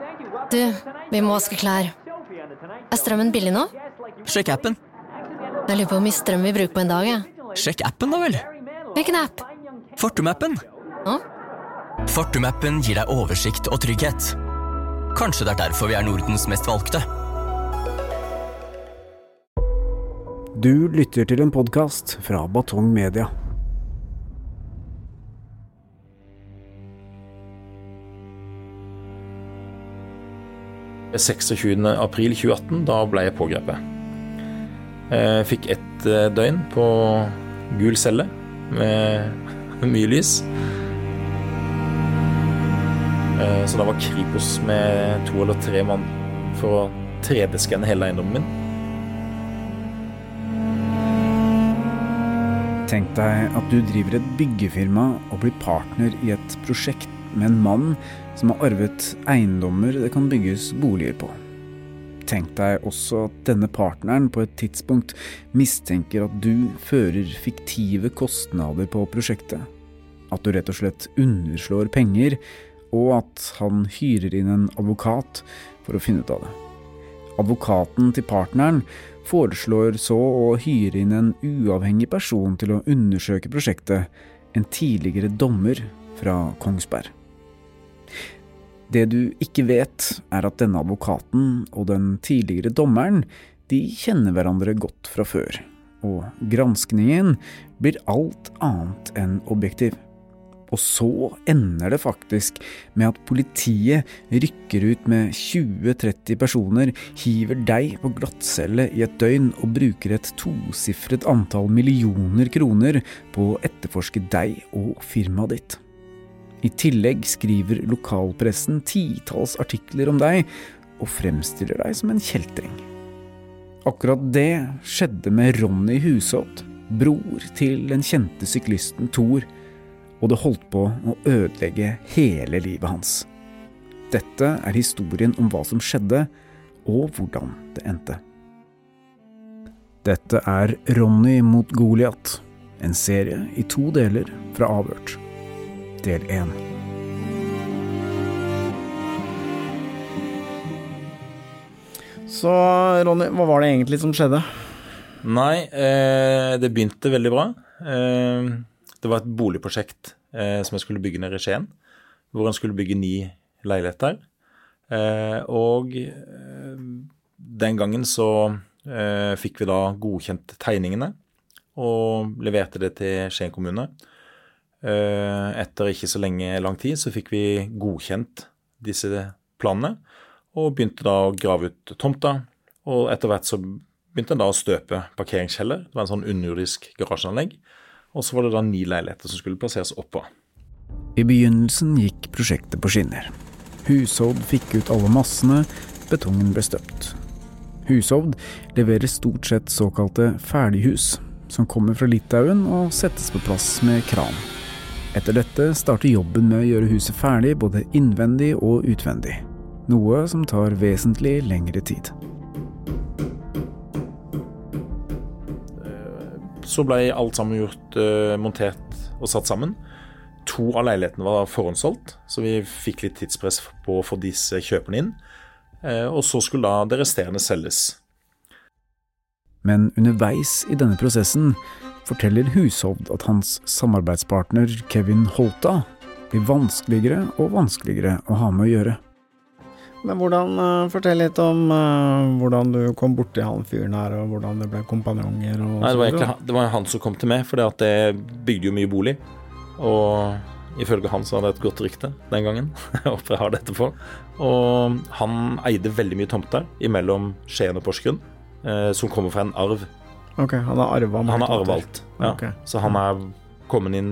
Du, vi må vaske klær. Strømmen billig nå? Sjekk appen. Jeg lurer på hvor mye strøm vi bruker på en dag, Sjekk appen da vel. Hvilken app? Fortum-appen. Hå? Fortum-appen gir deg oversikt og trygghet. Kanskje det derfor vi Nordens mest valgte. Du lytter til en podcast fra Batong Media. Den 26. april 2018, da ble jeg pågrepet. Jeg fikk et døgn på gul celle med mye lys. Så da var Kripos med 2 eller 3 mann for å 3D-skanne hele eiendommen min. Tenk deg at du driver et byggefirma og blir partner i et prosjekt med en mann som har arvet eiendommer det kan bygges boliger på. Tenk deg også at denne partneren på et tidspunkt mistenker at du fører fiktive kostnader på prosjektet. At du rett og slett underslår penger, og at han hyrer inn en advokat for å finne ut av det. Advokaten til partneren foreslår så å hyre inn en uavhengig person til å undersøke prosjektet, en tidligere dommer fra Kongsberg. Det du ikke vet at denne advokaten og den tidligere dommeren, de kjenner hverandre godt fra før, og granskningen blir alt annet enn objektiv. Og så ender det faktisk med at politiet rykker ut med 20-30 personer, hiver deg på glattcelle i et døgn og bruker et 2-siffret antall millioner kroner på å etterforske deg og firmaet ditt. I tillegg skriver lokalpressen 10-talls artikler om deg og fremstiller deg som en kjeltring. Akkurat det skjedde med Ronny Hushovd, bror til den kjente syklisten Thor, og det holdt på å ødelegge hele livet hans. Dette historien om hva som skjedde, og hvordan det endte. Dette Ronny mot Goliat, en serie i 2 deler fra Avhørt. Del 1. Så Ronny, hva var det egentlig som skjedde? Nei, det begynte veldig bra. Det var et boligprosjekt som jeg skulle bygge ned i Skien, hvor han skulle bygge 9 leiligheter. Og den gangen så fikk vi da godkjent tegningene og leverte det til Skien kommune. Etter ikke så lang tid så fikk vi godkjent disse planene og begynte da å grave ut tomta, og etter hvert så begynte han da å støpe parkeringskjeller. Det var en sånn underjordisk garasjeanlegg, og så var det da 9 leiligheter som skulle plasseres oppå. I begynnelsen gikk prosjektet på skinner. Hushovd fikk ut alle massene, betongen ble støpt. Hushovd leverer stort sett såkalte ferdighus, som kommer fra Litauen og settes på plass med kran. Etter dette starter jobben med å gjøre huset ferdig både innvendig og utvendig, noe som tar vesentlig lengre tid. Så ble alt sammen gjort, montert og satt sammen. 2 av leilighetene var forhåndssolgt, så vi fikk litt tidspress på å få disse kjøperne inn. Og så skulle da det resterende selges. Men underveis i denne prosessen forteller Hushovd at hans samarbeidspartner Kevin Holta blir vanskeligere og vanskeligere å ha med å gjøre. Men fortell litt om hvordan du kom bort til han fyren her, og hvordan det ble kompanjonger. Nei, det var han som kom til meg, for det bygde jo mye bolig, og ifølge han så hadde det et godt rykte den gangen. Jeg håper jeg har dette på. Og han eide veldig mye tomter imellom Skien og Porsgrunn, som kommer fra en arv. Ok, han har arvet alt. Ja. Okay. Så han kommet inn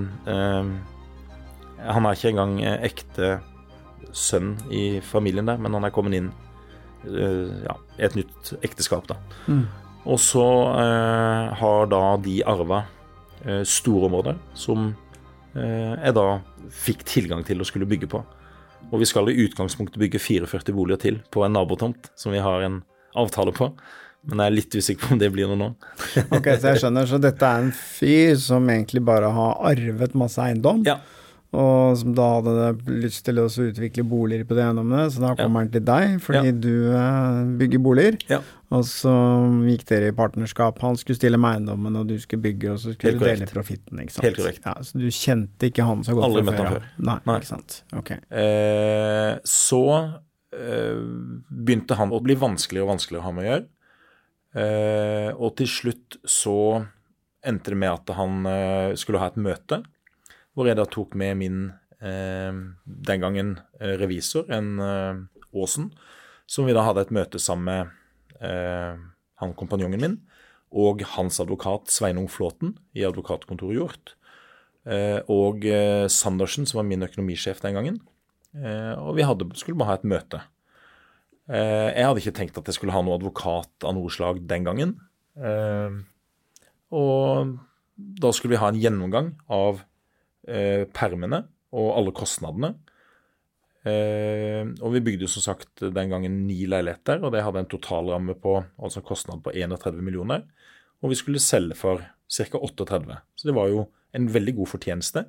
han ikke engang ekte sønn i familien der, men han kommet inn i et nytt ekteskap da. Og så har da de arvet store områder som jeg da fikk tilgang til å skulle bygge på. Og vi skal i utgangspunktet bygge 44 boliger til på en nabotomt som vi har en avtale på. Men jeg litt usikker på om det blir noe nå. Ok, så jeg skjønner. Så dette en fyr som egentlig bare har arvet masse eiendom. Ja. og som da hadde lyst til å utvikle boliger på de eiendommene, så da kommer han til deg, fordi du bygger boliger, og så gikk dere i partnerskap. Han skulle stille med eiendommen, og du skulle bygge, og så skulle du dele profitten, ikke sant? Helt korrekt. Ja, så du kjente ikke han så godt Aldri fra møtt han før. Nei, ikke sant? Ok. Så begynte han å bli vanskeligere og vanskeligere å ha med å gjøre. Og til slutt så endte det med at han skulle ha et møte, hvor jeg da tok med min den gangen revisor, en Åsen, som vi da hadde et møte sammen med han kompanjongen min, og hans advokat Sveinung Flåten i advokatkontoret Hjort, og Sandersen, som var min økonomisjef den gangen, og vi skulle bare ha et møte. Jeg hadde ikke tenkt at jeg skulle ha noen advokat av noe slag den gangen, og da skulle vi ha en gjennomgang av permene og alle kostnadene. Og vi bygde som sagt den gangen 9 leiligheter, og det hadde en totalramme på, altså en kostnad på 31 millioner, og vi skulle selge for ca. 38. Så det var jo en veldig god fortjeneste.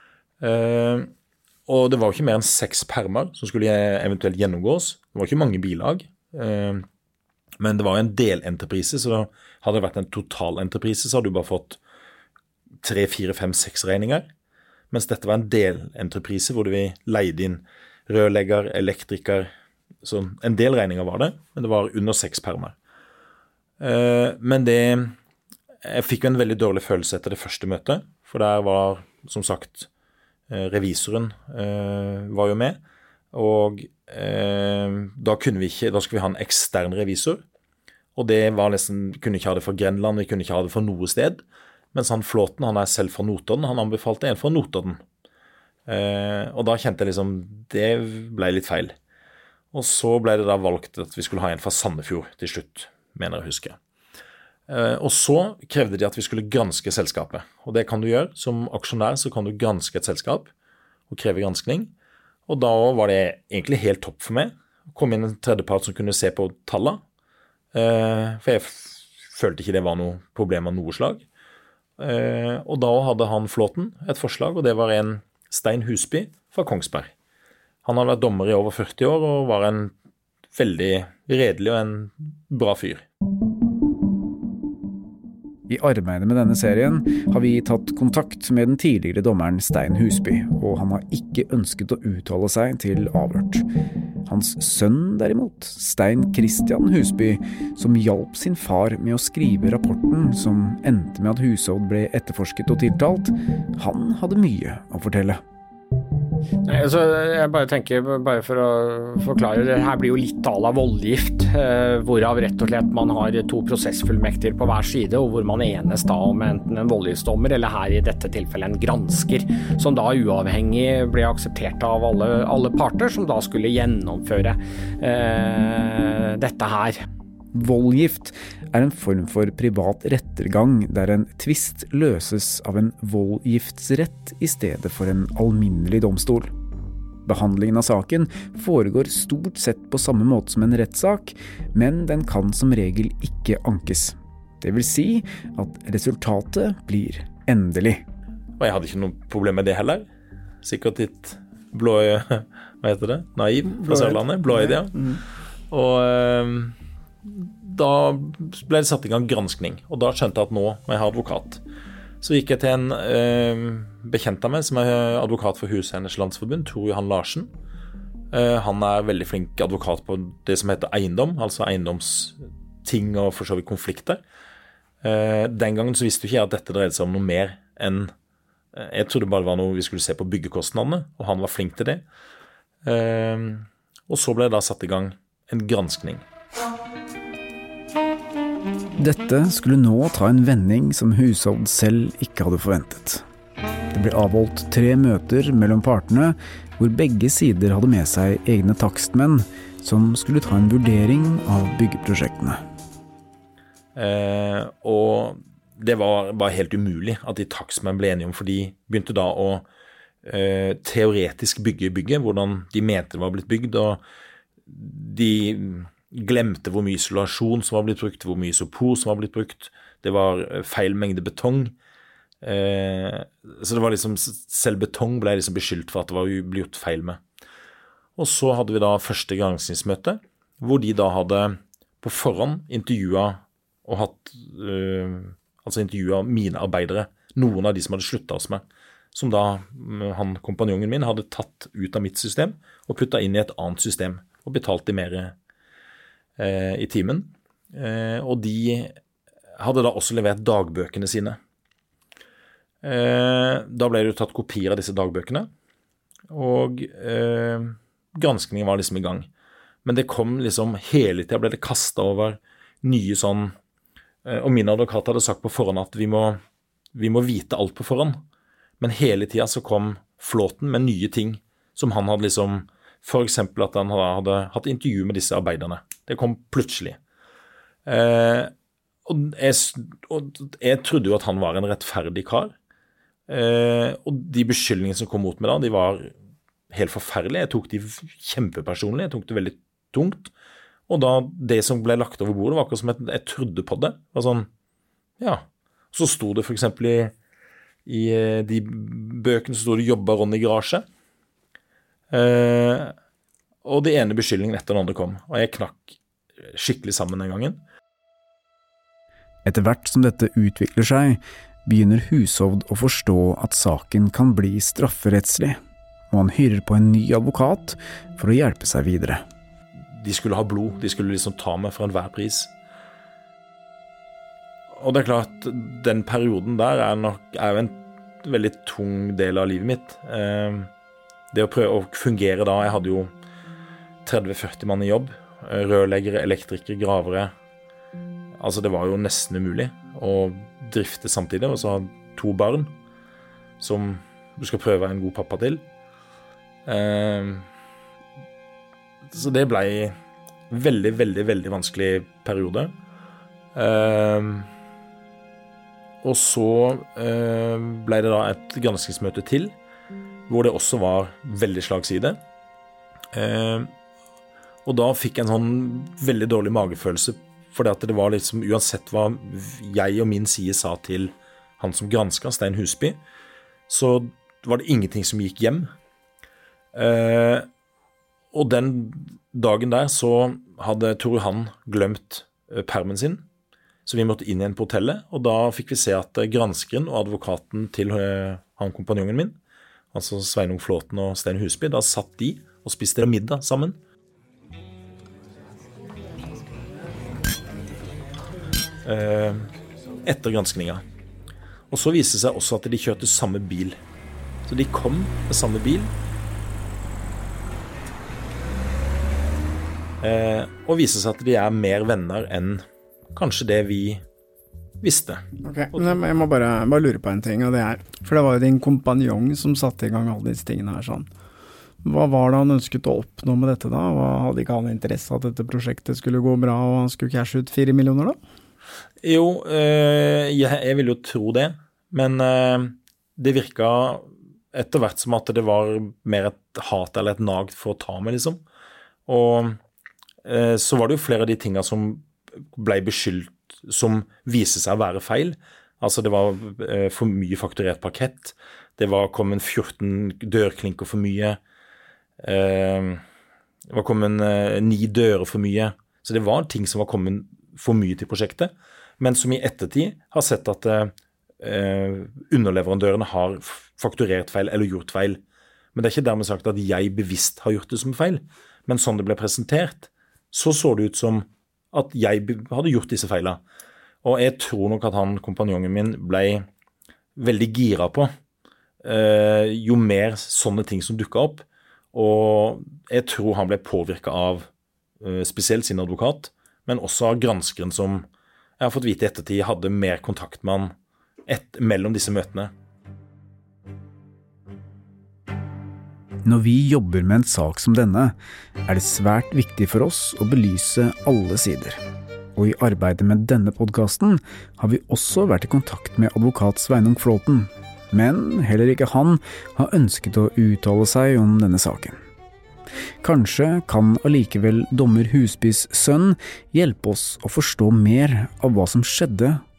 Og det var jo ikke mer enn 6 permer som skulle eventuelt gjennomgås. Det var ikke mange bilag, men det var en delentreprise, så da hadde det vært en totalentreprise, så hadde du bare fått 3, 4, 5, 6 regninger, mens dette var en delentreprise hvor vi leide inn rørlegger, elektriker, så en del regninger var det, men det var under 6 permer. Men jeg fikk jo en veldig dårlig følelse etter det første møtet, for der var, som sagt, revisoren var jo med, og da skulle vi ha en ekstern revisor, og det var nesten, kunne ikke ha det for Grenland, vi kunne ikke ha det for noe sted, mens han Flåten, han selv fra Notodden, han anbefalte en fra Notodden. Og da kjente jeg liksom, det ble litt feil. Og så ble det da valgt at vi skulle ha en fra Sandefjord til slutt, mener jeg husker. Og så krevde de at vi skulle granske selskapet, og det kan du gjøre. Som aksjonær så kan du granske et selskap og kreve granskning, og da var det egentlig helt topp for meg. Kom inn en tredjepart som kunne se på tallene, for jeg følte ikke det var noe problem av noe slag. Og da hadde han Flåten et forslag, og det var en Stein Husby fra Kongsberg. Han hadde vært dommer i over 40 år og var en veldig redelig og en bra fyr. I arbeidet med denne serien har vi tatt kontakt med den tidligere dommeren Stein Husby, og han har ikke ønsket å uttale seg til avhørt. Hans sønn derimot, Stein Christian Husby, som hjalp sin far med å skrive rapporten som endte med at Hushovd ble etterforsket og tiltalt, han hadde mye å fortelle. Nei, altså, jeg bare tenker, bare for å forklare, det her blir jo litt à la voldgift, hvorav rett og slett man har 2 prosessfullmekter på hver side, og hvor man enes da om enten en voldgiftsdommer, eller her i dette tilfellet en gransker, som da uavhengig ble akseptert av alle parter, som da skulle gjennomføre dette her. Voldgift er en form for privat rettergang der en tvist løses av en voldgiftsrett i stedet for en alminnelig domstol. Behandlingen av saken foregår stort sett på samme måte som en rettssak, men den kan som regel ikke ankes. Det vil si at resultatet blir endelig. Og jeg hadde ikke noe problem med det heller. Sikkert litt hva heter det? Naiv fra Sørlandet. Blåøyd, ja. Og da ble det satt i gang granskning, og da skjønte jeg at nå må jeg ha advokat. Så gikk jeg til en bekjent av meg, som er advokat for Huseiernes Landsforbund, Tor Johan Larsen. Han er veldig flink advokat på det som heter eiendom, altså eiendomsting og for så vidt konflikter. Den gangen så visste jo ikke jeg at dette dreide seg om noe mer enn, jeg trodde bare det var noe vi skulle se på byggekostnadene, og han var flink til det. Og så ble det da satt i gang en granskning. Dette skulle nå ta en vending som Hushovd selv ikke hadde forventet. Det ble avholdt 3 møter mellom partene, hvor begge sider hadde med seg egne takstmenn, som skulle ta en vurdering av byggeprosjektene. Og det var bare helt umulig at de takstmenn ble enige om, for de begynte da å teoretisk bygge bygget, hvordan de mente det var blitt bygd, og de glemte hvor mye isolasjon som var blitt brukt, hvor mye isopor som var blitt brukt. Det var feil mengde betong. Så det var liksom, selv betong ble liksom beskyldt for at det var ble gjort feil med. Og så hadde vi da første granskningsmøte, hvor de da hadde på forhånd intervjuet og hatt, altså intervjuet mine arbeidere, noen av de som hadde sluttet oss med, som da han, kompanjongen min, hadde tatt ut av mitt system og puttet inn i et annet system og betalt de mer i timen. Og de hadde da også levert dagbøkene sine. Da ble det jo tatt kopier av disse dagbøkene, og granskningen var liksom i gang. Men det kom liksom hele tiden, ble det kastet over nye sånn, og min advokat hadde sagt på forhånd at vi må vite alt på forhånd. Men hele tiden så kom Flåten med nye ting som han hadde liksom, for eksempel at han hadde hatt intervju med disse arbeiderne. Det kom plutselig. Og jeg trodde jo at han var en rettferdig kar. Og de beskyldningene som kom mot meg da, de var helt forferdelige. Jeg tok de kjempepersonlig, jeg tok det veldig tungt. Og da det som ble lagt over bordet var akkurat som jeg trodde på det. Det var sånn, ja. Så sto det for eksempel i de bøkene så sto det «Jobba Ronny i garasje». Og det ene beskyldningen etter den andre kom. Og jeg knakk skikkelig sammen den gangen. Etter hvert som dette utvikler seg, begynner Hushovd å forstå at saken kan bli strafferettslig, og han hyrer på en ny advokat for å hjelpe seg videre. De skulle ha blod, de skulle liksom ta meg for enhver pris. Og det er klart, den perioden der er jo en veldig tung del av livet mitt. Det å prøve å fungere da, jeg hadde jo 30-40 mann i jobb, rørleggere, elektrikere, gravere. Altså det var jo nesten umulig å drifte samtidig, og så ha 2 barn som du skal prøve en god pappa til. Så det ble veldig, veldig, veldig vanskelig periode. Og så ble det da et granskningsmøte til, hvor det også var veldig slagside. Og da fikk jeg en sånn veldig dårlig magefølelse, fordi at det var liksom, uansett hva jeg og min side sa til han som gransket, Stein Husby, så var det ingenting som gikk hjem. Og den dagen der så hadde Tor Johan glemt permen sin, så vi måtte inn igjen på hotellet, og da fikk vi se at granskeren og advokaten til han kompanjongen min, altså Sveinung Flåten og Stein Husby, da satt de og spiste middag sammen. Etter granskninga. Og så viste det seg også at de kjørte samme bil. Så de kom med samme bil. Og viste seg at de er mer venner enn kanskje det vi visste. Ok, men jeg må bare lure på en ting, og det er, for det var jo din kompanjong som satte i gang alle disse tingene her sånn. Hva var det han ønsket å oppnå med dette da? Hadde ikke han interesse at dette prosjektet skulle gå bra, og han skulle cashe ut 4 millioner da? Jo, jeg vil jo tro det, men det virket etter hvert som at det var mer et hat eller et nag for å ta meg, liksom. Og så var det jo flere av de tingene som ble beskyldt, som viste seg å være feil. Altså det var for mye fakturert parkett, det var kommet 14 dørklinker for mye, det var kommet 9 dører for mye, så det var ting som var kommet for mye til prosjektet, men som i ettertid har sett at underleverandørene har fakturert feil eller gjort feil. Men det er ikke dermed sagt at jeg bevisst har gjort det som feil, men sånn det ble presentert, så det ut som at jeg hadde gjort disse feilene. Og jeg tror nok at han, kompanjongen min, ble veldig gira på jo mer sånne ting som dukket opp, og jeg tror han ble påvirket av spesielt sin advokat, men også av granskeren som jeg har fått vite i ettertid hadde mer kontakt med han mellom disse møtene. Når vi jobber med en sak som denne, er det svært viktig for oss å belyse alle sider. Og i arbeidet med denne podcasten har vi også vært i kontakt med advokat Sveinung Flåten, men heller ikke han har ønsket å uttale seg om denne saken. Kanskje kan allikevel dommer Husbys sønn hjelpe oss å forstå mer av hva som skjedde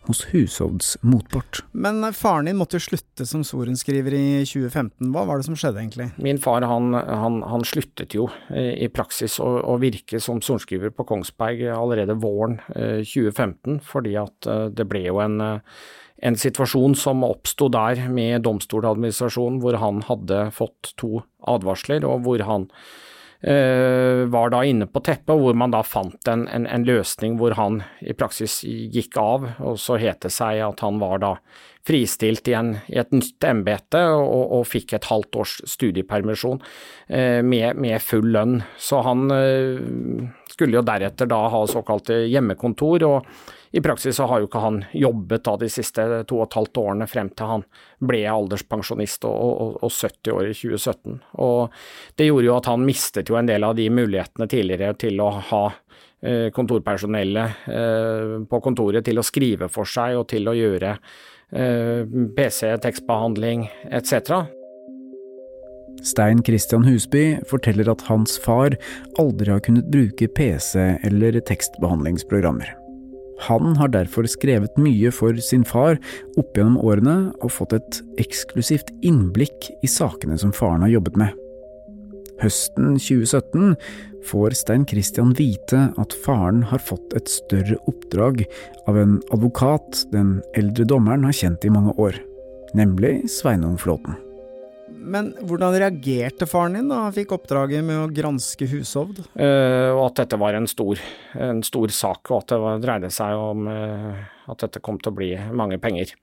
hos Hushovds motpart. Men faren din måtte jo slutte som sorenskriver i 2015. Hva var det som skjedde egentlig? Min far, han sluttet jo i praksis å virke som sorenskriver på Kongsberg allerede våren 2015, fordi at det ble jo en situasjon som oppstod der med domstoladministrasjonen, hvor han hadde fått 2 advarsler, og hvor han var da inne på teppet, hvor man da fant en løsning hvor han i praksis gikk av, og så het det seg at han var da fristilt i et nytt embete og fikk et halvt års studiepermisjon med full lønn. Så han skulle jo deretter da ha såkalt hjemmekontor, og i praksis så har jo ikke han jobbet da de siste 2,5 årene frem til han ble alderspensjonist og 70 år i 2017. Og det gjorde jo at han mistet jo en del av de mulighetene tidligere til å ha kontorpersonellet på kontoret til å skrive for seg og til å gjøre PC, tekstbehandling etc. Stein Christian Husby forteller at hans far aldri har kunnet bruke PC eller tekstbehandlingsprogrammer. Han har derfor skrevet mye for sin far opp gjennom årene og fått et eksklusivt innblikk i sakene som faren har jobbet med. Høsten 2017 får Stein Christian vite at faren har fått et større oppdrag av en advokat den eldre dommeren har kjent i mange år, nemlig Sveinung Flåten. Men hvordan reagerte faren din da han fikk oppdraget med å granske Hushovd? Og at dette var en stor sak, og at det dreide seg om at dette kom til å bli mange penger.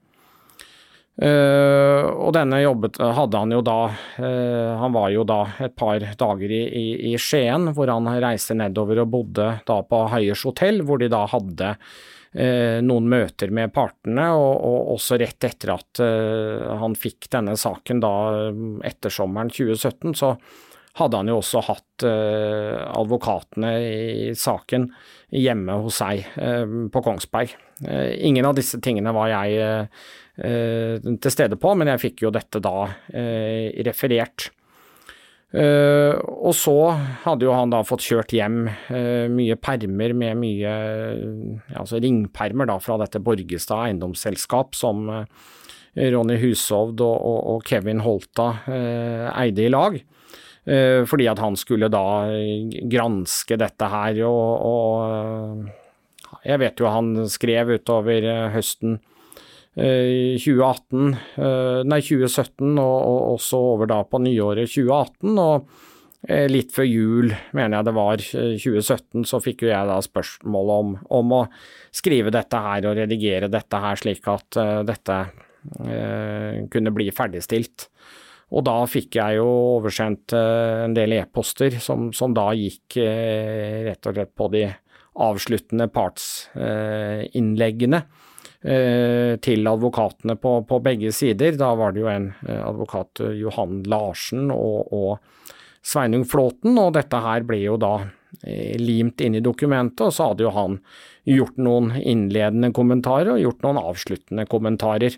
Og denne hadde han jo da, han var jo da et par dager i Skien, hvor han reiste nedover og bodde da på Høyers hotell, hvor de da hadde noen møter med partene, og også rett etter at han fikk denne saken da etter sommeren 2017, så hadde han jo også hatt advokatene i saken hjemme hos seg på Kongsberg. Ingen av disse tingene var jeg til stede på, men jeg fikk jo dette da referert. Og så hadde jo han da fått kjørt hjem mye permer med mye altså ringpermer da fra dette Borgestad eiendomsselskap som Ronny Hushovd og Kevin Holta eide i lag, fordi at han skulle da granske dette her, og jeg vet jo han skrev utover høsten 2017 og også over da på nyåret 2018, og litt før jul, mener jeg det var 2017, så fikk jo jeg da spørsmål om å skrive dette her og redigere dette her slik at dette kunne bli ferdigstilt. Og da fikk jeg jo oversendt en del e-poster som da gikk rett og slett på de avsluttende partsinnleggene til advokatene på begge sider. Da var det jo en advokat, Johan Larsen og Sveinung Flåten, og dette her ble jo da limt inn i dokumentet, og så hadde jo han gjort noen innledende kommentarer og gjort noen avsluttende kommentarer.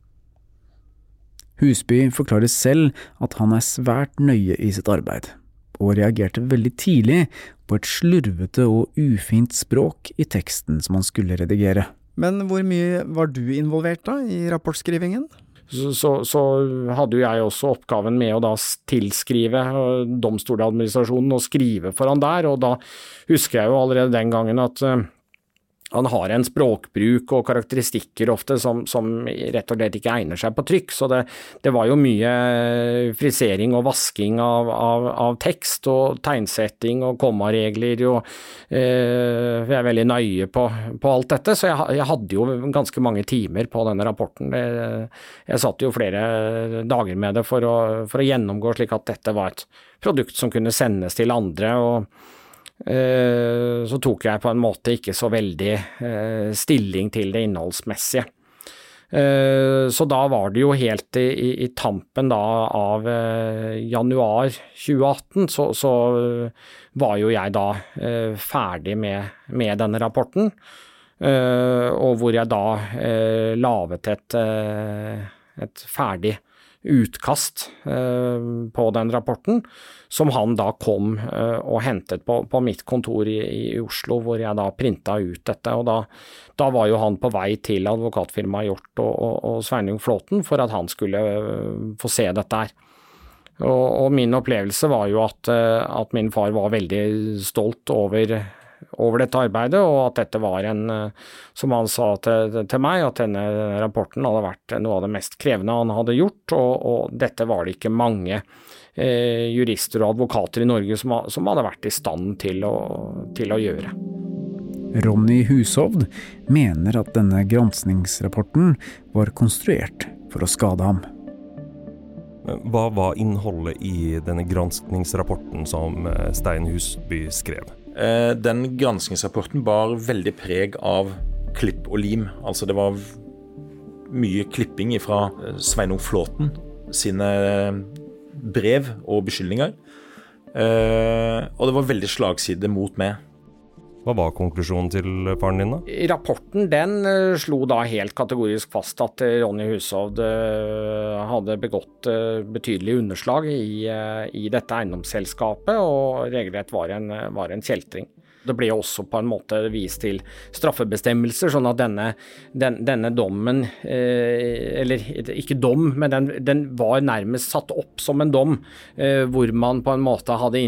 Husby forklarer selv at han svært nøye i sitt arbeid, og reagerte veldig tidlig på et slurvete og ufint språk i teksten som han skulle redigere. Men hvor mye var du involvert da i rapportskrivingen? Så hadde jo jeg også oppgaven med å da tilskrive domstoladministrasjonen og skrive for han der, og da husker jeg jo allerede den gangen at han har en språkbruk og karakteristikker ofte som rett og slett ikke egner seg på trykk, så det var jo mye frisering og vasking av tekst og tegnsetting og kommaregler, og jeg er veldig nøye på alt dette, så jeg hadde jo ganske mange timer på denne rapporten. Jeg satt jo flere dager med det for å gjennomgå slik at dette var et produkt som kunne sendes til andre, og så tok jeg på en måte ikke så veldig stilling til det innholdsmessige. Så da var det jo helt i tampen da av januar 2018, så var jo jeg da ferdig med denne rapporten, og hvor jeg da lavet et ferdig utkast på den rapporten, som han da kom og hentet på mitt kontor i Oslo, hvor jeg da printet ut dette, og da var jo han på vei til advokatfirmaet Hjort og Sveinung Flåten for at han skulle få se dette her. Og min opplevelse var jo at min far var veldig stolt over dette arbeidet, og at dette var som han sa til meg, at denne rapporten hadde vært noe av det mest krevende han hadde gjort, og dette var det ikke mange jurister og advokater i Norge som hadde vært i stand til å gjøre. Ronny Hushovd mener at denne granskningsrapporten var konstruert for å skade ham. Hva var innholdet i denne granskningsrapporten som Stein Husby skrev? Den granskningsrapporten bar veldig preg av klipp og lim. Altså det var mye klipping fra Sveinung Flåten sine brev og beskyldninger. Og det var veldig slagside mot meg. Hva var konklusjonen til faren din da? Rapporten den slo da helt kategorisk fast at Ronny Hushovd hadde begått betydelige underslag i dette eiendomsselskapet, og regelrett var en kjeltring. Det ble også på en måte vist til straffebestemmelser, sånn at denne dommen, eller ikke dom, men den var nærmest satt opp som en dom, hvor man på en måte hadde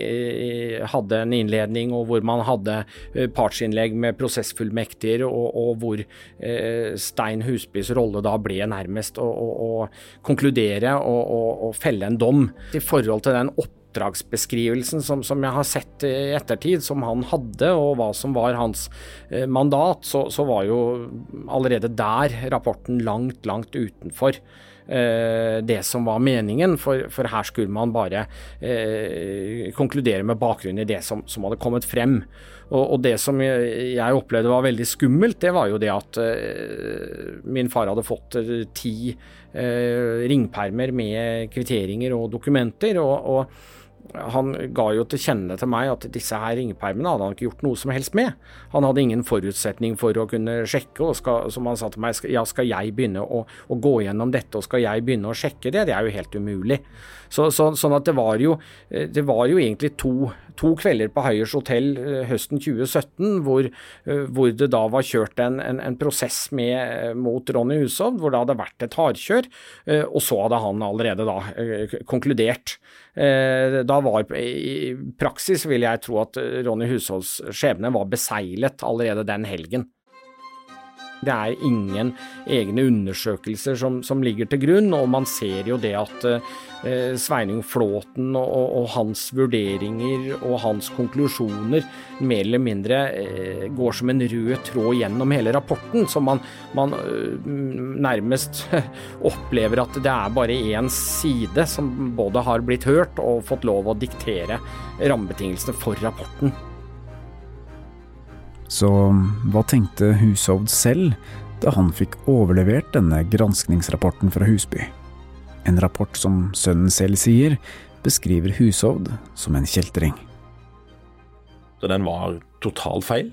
en innledning, og hvor man hadde partsinnlegg med prosessfullmektiger, og hvor Stein Husbys rolle da ble nærmest å konkludere og felle en dom i forhold til den oppdragsbeskrivelsen som jeg har sett i ettertid, som han hadde, og hva som var hans mandat, så var jo allerede der rapporten langt utenfor det som var meningen, for her skulle man bare konkludere med bakgrunn i det som hadde kommet frem. Og det som jeg opplevde var veldig skummelt, det var jo det at min far hadde fått 10 ringpermer med kvitteringer og dokumenter, og han ga jo til kjenne til meg at disse her ringpermene hadde han ikke gjort noe som helst med. Han hadde ingen forutsetning for å kunne sjekke, og som han sa til meg, skal jeg begynne å gå gjennom dette, og skal jeg begynne å sjekke det? Det er jo helt umulig. Sånn at det var jo egentlig to kvelder på Høyers Hotel høsten 2017, hvor det da var kjørt en prosess mot Ronny Hushovd, hvor det hadde vært et hardkjør, og så hadde han allerede da konkludert. Da var i praksis, vil jeg tro, at Ronny Hushovds skjebne var beseglet allerede den helgen. Det er ingen egne undersøkelser som ligger til grunn, og man ser jo det at Sveinung Flåten og hans vurderinger og hans konklusjoner mer eller mindre går som en rød tråd gjennom hele rapporten, så man nærmest opplever at det er bare en side som både har blitt hørt og fått lov å diktere rammebetingelsene for rapporten. Så hva tenkte Hushovd selv da han fikk overlevert denne granskningsrapporten fra Husby? En rapport som sønnen selv sier beskriver Hushovd som en kjeltring. Så den var totalt feil.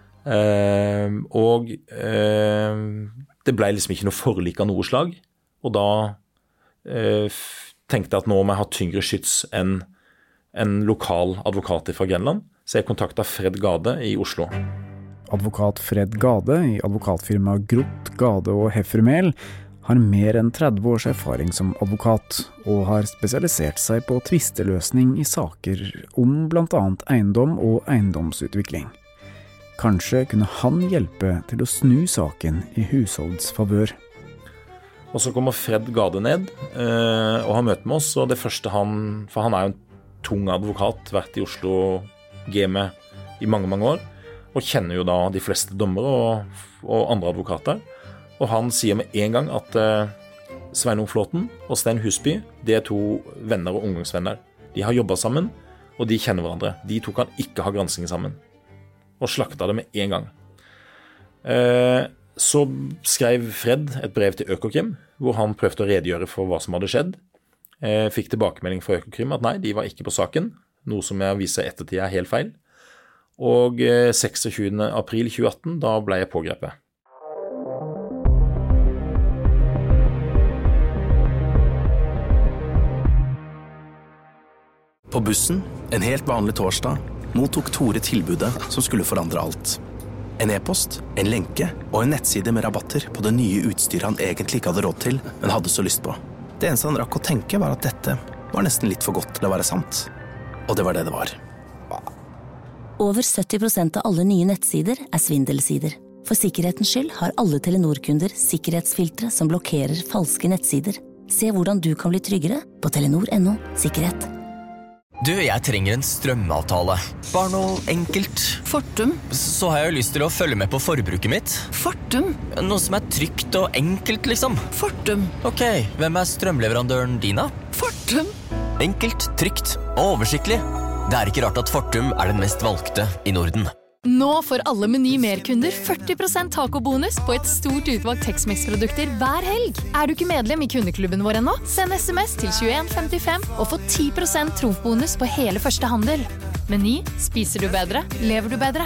Og det ble liksom ikke noe forlik av noe slag. Og da tenkte jeg at nå må jeg ha tyngre skyts enn en lokal advokat fra Grenland. Så jeg kontaktet Fred Gade i Oslo. Advokat Fred Gade i advokatfirmaet Groth, Gade og Heffermel har mer enn 30 års erfaring som advokat, og har spesialisert seg på tvisteløsning i saker om blant annet eiendom og eiendomsutvikling. Kanskje kunne han hjelpe til å snu saken i Hushovds favør. Og så kommer Fred Gade ned og har møte med oss, og det første for han er jo en tung advokat, vært i Oslo gamet i mange år, og kjenner jo da de fleste dommere og andre advokater. Og han sier med en gang at Sveinung Flåten og Stein Husby, det er 2 venner og ungdomsvenner. De har jobbet sammen, og de kjenner hverandre. De 2 kan ikke ha gransking sammen. Og slakta det med en gang. Så skrev Fred et brev til Økokrim, hvor han prøvde å redegjøre for hva som hadde skjedd. Fikk tilbakemelding fra Økokrim at nei, de var ikke på saken, noe som jeg viser ettertid er helt feil. Og 26. april 2018, da ble jeg pågrepet. På bussen, en helt vanlig torsdag, mottok Tore tilbudet som skulle forandre alt. En e-post, en lenke og en nettside med rabatter på det nye utstyret han egentlig ikke hadde råd til, men hadde så lyst på. Det eneste han rakk å tenke var at dette var nesten litt for godt til å være sant. Og det var det det var. Over 70% av alle nye nettsider svindelsider. For sikkerhetens skyld har alle Telenor-kunder sikkerhetsfiltre som blokkerer falske nettsider. Se hvordan du kan bli tryggere på telenor.no sikkerhet. Du, jeg trenger en strømavtale. Bare noe enkelt. Fortum. Så har jeg jo lyst til å følge med på forbruket mitt. Fortum. Noe som trygt og enkelt, liksom. Fortum. Ok, hvem strømleverandøren din da? Fortum. Enkelt, trygt og oversiktlig. Det ikke rart at Fortum den mest valgte i Norden. Nå får alle Meny Mer-kunder 40% tacobonus på et stort utvalgt Tex-Mex-produkter hver helg. Du ikke medlem i kundeklubben vår ennå? Send SMS til 2155 og få 10% trofbonus på hele første handel. Meny, spiser du bedre, lever du bedre.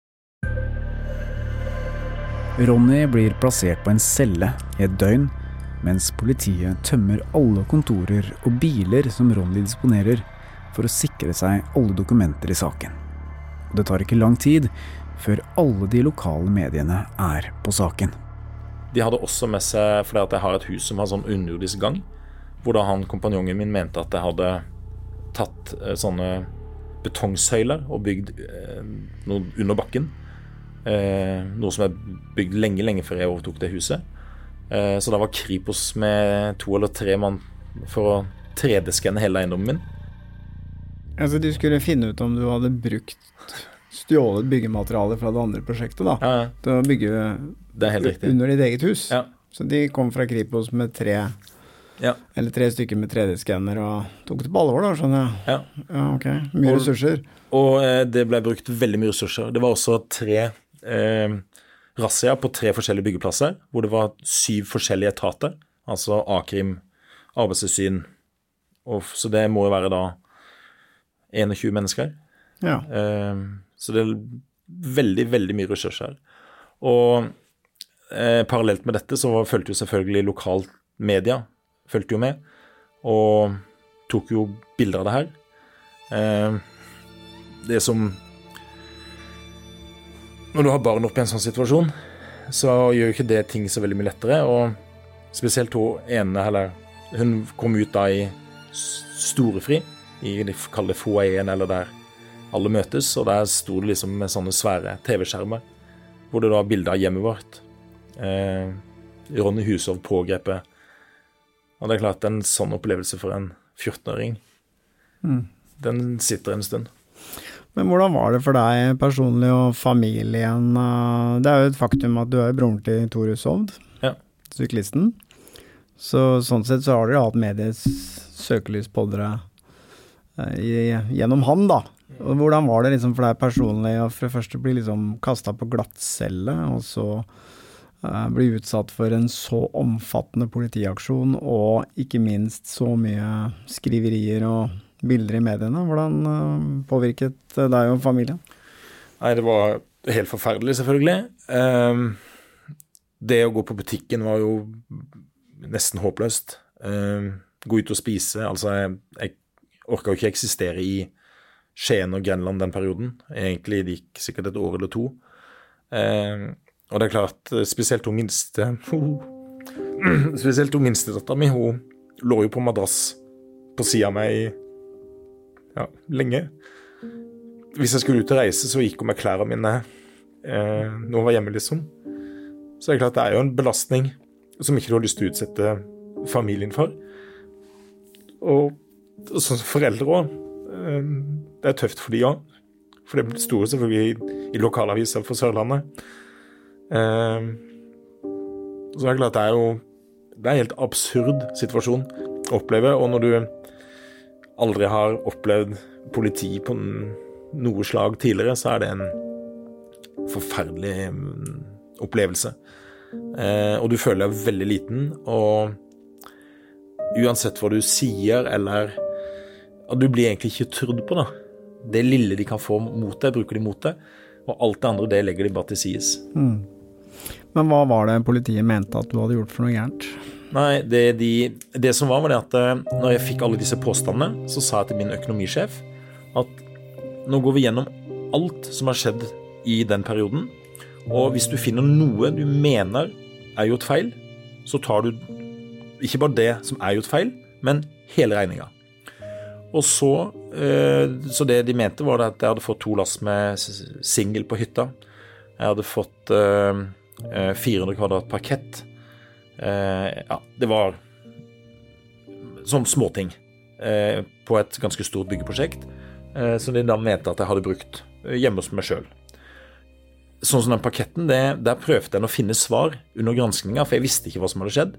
Ronny blir plassert på en celle i et døgn, mens politiet tømmer alle kontorer og biler som Ronny disponerer for å sikre seg alle dokumenter i saken. Og det tar ikke lang tid før alle de lokale mediene på saken. De hadde også med seg, fordi at jeg har et hus som har sånn underjordisk gang, hvor da kompanjongen min mente at jeg hadde tatt sånne betongsøyler og bygd noe under bakken. Noe som bygd lenge før jeg overtok det huset. Så da var Kripos med 2 eller 3 mann for å 3D-skanne hele eiendommen min. Altså de skulle finne ut om du hadde stjålet byggematerialer fra det andre prosjektet da. Ja. Til å bygge det helt riktig. Under ditt eget hus. Ja. Så de kom fra Kripos med 3 stykker med 3D-skanner og tok det på alvor da, skjønner jeg. Ja, ok. Mye ressurser. Og det ble brukt veldig mye ressurser. Det var også 3 razziaer på 3 forskjellige byggeplasser, hvor det var 7 forskjellige etater, altså A-krim, arbeidstilsyn, så det må jo være da 21 mennesker. Ja. Så det veldig, veldig mye ressurser. Og parallelt med dette så følte jo selvfølgelig lokal media, følte jo med, og tok jo bilder av det her. Det som når du har barn oppe i en sånn situasjon, så gjør jo ikke det ting så veldig mye lettere, og spesielt hun kom ut da i storefri, i de kaller foajeen, eller der alle møtes, og der sto det liksom med sånne svære TV-skjermer, hvor det da var bilder av hjemmet vårt. Ronny Hushovd pågrepet. Og det klart, en sånn opplevelse for en 14-åring, den sitter en stund. Men hvordan var det for deg personlig og familien? Det jo et faktum at du broren til Tor Hushovd, syklisten. Så sånn sett så har dere hatt medies søkelys på dere gjennom han da. Og hvordan var det liksom for deg personlig å for det første bli liksom kastet på glattcelle, og så bli utsatt for en så omfattende politiaksjon, og ikke minst så mye skriverier og bilder i mediene? Hvordan påvirket deg og familien? Nei, det var helt forferdelig selvfølgelig. Det å gå på butikken var jo nesten håpløst. Gå ut og spise, altså jeg orket jo ikke eksistere i Skien og Grenland den perioden. Egentlig det gikk sikkert 1 år eller 2. Og det klart, spesielt hun minste datteren min, hun lå jo på madrass på siden av meg lenge. Hvis jeg skulle ut og reise, så gikk hun med klærne mine når hun var hjemme liksom. Så det klart, det jo en belastning som ikke du har lyst til å utsette familien for. Og som foreldre også, det tøft for de også. For det sto jo selvfølgelig i lokalaviser for Sørlandet. Så det klart, det en helt absurd situasjon å oppleve, og når du aldri har opplevd politi på noe slag tidligere, så det en forferdelig opplevelse. Og du føler deg veldig liten, og uansett hva du sier, eller at du blir egentlig ikke trodd på da. Det lille de kan få mot deg, bruker de mot deg, og alt det andre, det legger de bare til sides. Men hva var det politiet mente at du hadde gjort for noe gærent? Nei, det som var det at når jeg fikk alle disse påstandene, så sa jeg til min økonomisjef at nå går vi gjennom alt som har skjedd i den perioden, og hvis du finner noe du mener er gjort feil, så tar du ikke bare det som er gjort feil, men hele regningen. Og så det de mente var at jeg hadde fått 2 lass med singel på hytta. Jeg hadde fått 400 kvadrat parkett. Ja, det var sånn småting på et ganske stort byggeprosjekt, som de da mente at jeg hadde brukt hjemme hos meg selv. Sånn som den parketten, der prøvde jeg å finne svar under granskningen, for jeg visste ikke hva som hadde skjedd.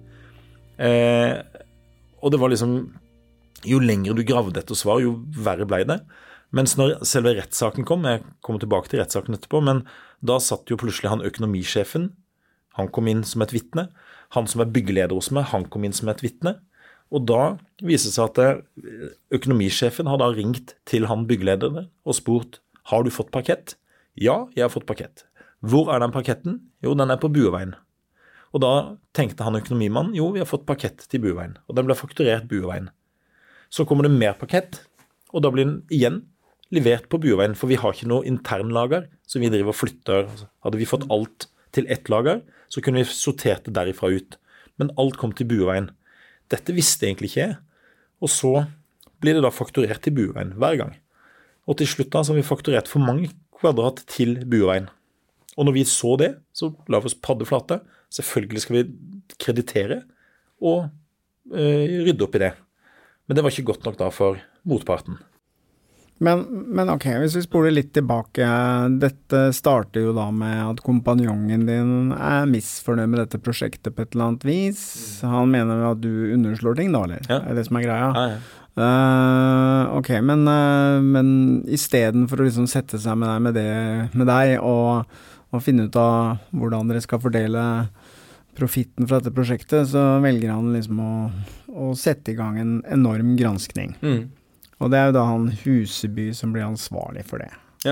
Og det var liksom, jo lenger du gravde etter svar, jo verre ble det. Mens når selve rettssaken kom, jeg kommer tilbake til rettssaken etterpå, men da satt jo plutselig han økonomisjefen, han kom inn som et vitne, han som er byggeleder hos meg, han kom inn som et vitne, og da viser det seg at økonomisjefen har da ringt til han byggelederen og spurt, har du fått parkett? Ja, jeg har fått parkett. Hvor er den parketten? Jo, den er på Bueveien. Og da tenkte han økonomimannen, jo, vi har fått parkett til Bueveien, og den ble fakturert Bueveien. Så kommer det mer parkett, og da blir den igjen levert på Bueveien, for vi har ikke noe internlager, så vi driver og flytter. Hadde vi fått alt til ett lager, så kunne vi sortert det derifra ut. Men alt kom til Bueveien. Dette visste egentlig ikke jeg. Og så blir det da fakturert til Bueveien hver gang. Og til slutt da, så har vi fakturert for mange kvadrat til Bueveien. Og når vi så det, så la vi oss paddeflate. Selvfølgelig skal vi kreditere og rydde opp i det. Men det var ikke godt nok da for motparten. Men ok, hvis vi spoler litt tilbake, dette starter jo da med at kompanjongen din er misfornøyd med dette prosjektet på et eller annet vis. Han mener at du underslår ting da, eller? Ja. Er det som er greia? Ja. Ok, men i stedet for å liksom sette seg med deg og finne ut av hvordan dere skal fordele profitten fra dette prosjektet, så velger han liksom å sette i gang en enorm granskning. Og det er jo da han Huseby som blir ansvarlig for det. Ja.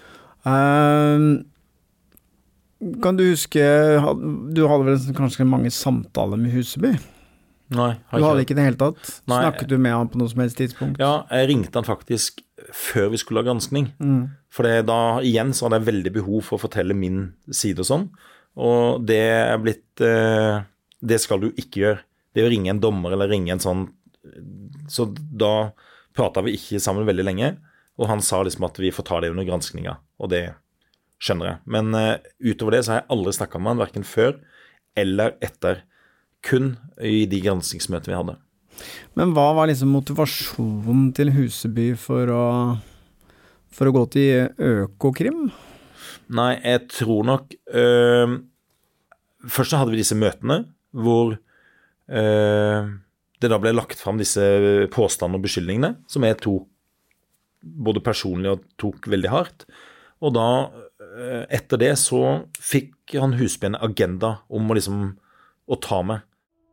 Kan du huske, du hadde vel kanskje mange samtaler med Huseby? Nei. Du hadde ikke det helt tatt? Nei. Snakket du med han på noe som helst tidspunkt? Ja, jeg ringte han faktisk før vi skulle ha granskning. For da igjen så hadde jeg veldig behov for å fortelle min side og sånn. Og det er blitt, det skal du ikke gjøre. Det å ringe en dommer eller ringe en sånn, så da pratet vi ikke sammen veldig lenge, og han sa liksom at vi får ta det under granskninga, og det skjønner jeg. Men utover det så har jeg aldri snakket med han, hverken før eller etter, kun i de granskningsmøtene vi hadde. Men hva var liksom motivasjonen til Huseby for å gå til Økokrim? Nei, jeg tror nok først så hadde vi disse møtene hvor det da ble lagt fram disse påstandene og beskyldningene som jeg tok både personlig og tok veldig hardt, og da etter det så fikk han Huseby en agenda om å ta meg.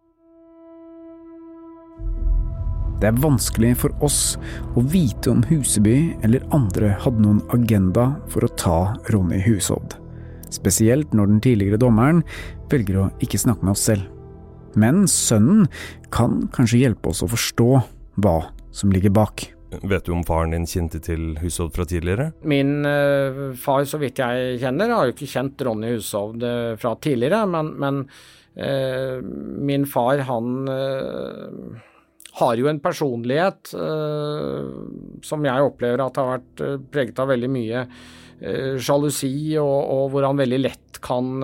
Det er vanskelig for oss å vite om Huseby eller andre hadde noen agenda for å ta Ronny Hushovd. Spesielt når den tidligere dommeren velger å ikke snakke med oss selv. Men sønnen kan kanskje hjelpe oss å forstå hva som ligger bak. Vet du om faren din kjente til Hushovd fra tidligere? Min far, så vidt jeg kjenner, har jo ikke kjent Ronny Hushovd fra tidligere, men min far, han har jo en personlighet som jeg opplever at har vært preget av veldig mye sjalusi, og hvor han veldig lett kan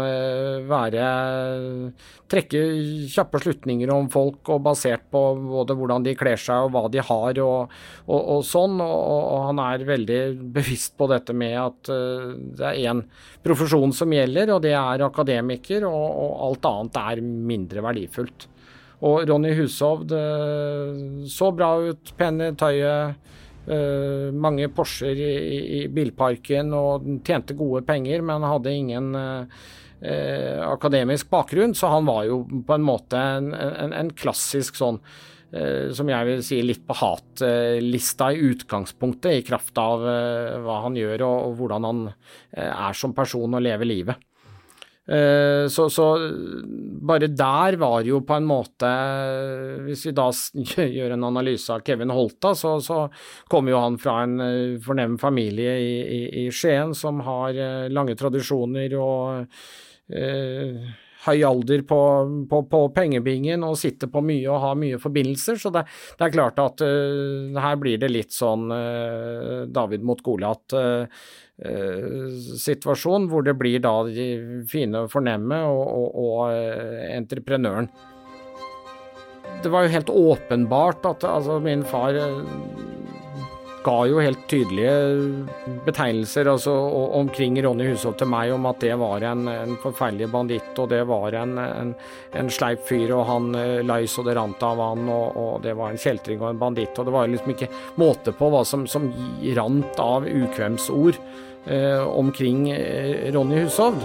trekke kjappe slutninger om folk, og basert på både hvordan de kler seg og hva de har og sånn, og han er veldig bevisst på dette med at det er en profesjon som gjelder, og det er akademiker, og alt annet er mindre verdifullt. Og Ronny Hushovd så bra ut, penne tøyet, mange Porscher i bilparken, og tjente gode penger, men hadde ingen akademisk bakgrunn, så han var jo på en måte en klassisk sånn, som jeg vil si litt på hatlista i utgangspunktet, i kraft av hva han gjør og hvordan han er som person og lever livet. Så bare der var jo på en måte, hvis vi da gjør en analyse av Kevin Holta, så kommer jo han fra en fornem familie i Skien som har lange tradisjoner og høy alder på pengebingen og sitter på mye og har mye forbindelser, så det er klart at her blir det litt sånn David mot Goliat situasjon, hvor det blir da de fine og fornemme og entreprenøren. Det var jo helt åpenbart at altså, min far ga jo helt tydelige betegnelser altså, omkring Ronny Hushovd til meg om at det var en forferdelig banditt, og det var en sleip fyr, og han løs og det rant av han, og det var en kjeltring og en banditt, og det var liksom ikke måte på hva som rant av ukvemsord omkring Ronny Hushovd.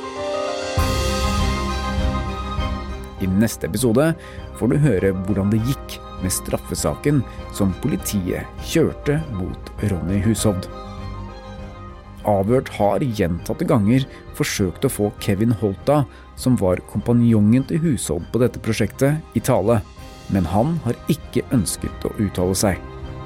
I neste episode får du høre hvordan det gikk med straffesaken som politiet kjørte mot Ronny Hushovd. Avhørt har gjentatte ganger forsøkt å få Kevin Holta, som var kompanjongen til Hushovd på dette prosjektet, i tale, men han har ikke ønsket å uttale seg.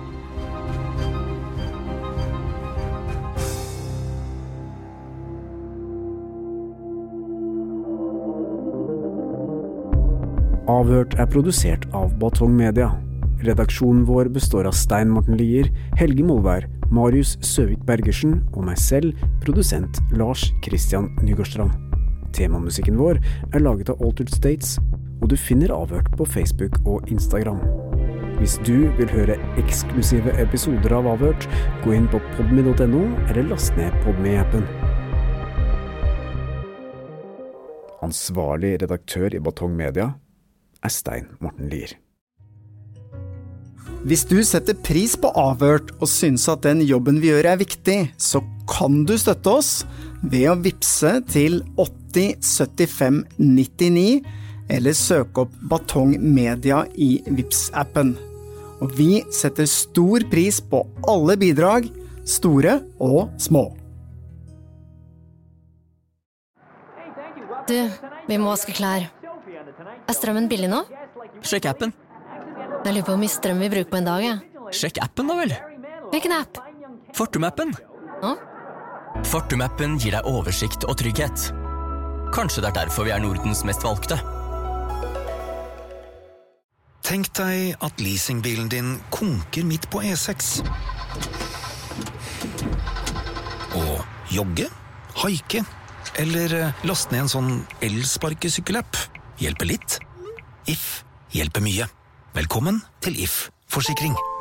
Avhørt er produsert av Batong Media. Redaksjonen vår består av Stein Morten Lier, Helge Molvær, Marius Søvik Bergersen og meg selv, produsent Lars Christian Nygårdstrand. Temamusikken vår er laget av Altered States, og du finner Avhørt på Facebook og Instagram. Hvis du vil høre eksklusive episoder av Avhørt, gå inn på podme.no eller last ned Podme-appen. Ansvarlig redaktør i Batong Media er Stein Morten Lier. Hvis du setter pris på Avhørt og synes at den jobben vi gjør er viktig, så kan du støtte oss ved å vipse til 80 75 99 eller søke opp Batong Media i Vips-appen. Og vi setter stor pris på alle bidrag, store og små. Du, vi må vaske klær. Er strømmen billig nå? Sjekk appen. Jeg lurer på hvor mye strøm vi bruker på en dag, ja. Sjekk appen da vel. Hvilken app? Fortum-appen. Fortum-appen gir deg oversikt og trygghet. Kanskje det er derfor vi er Nordens mest valgte. Tenk deg at leasingbilen din konker midt på E6. Og jogge, haike, eller laste ned en sånn elsparkesykkel-app. Hjelper litt. If hjelper mye. Velkommen til If Forsikring.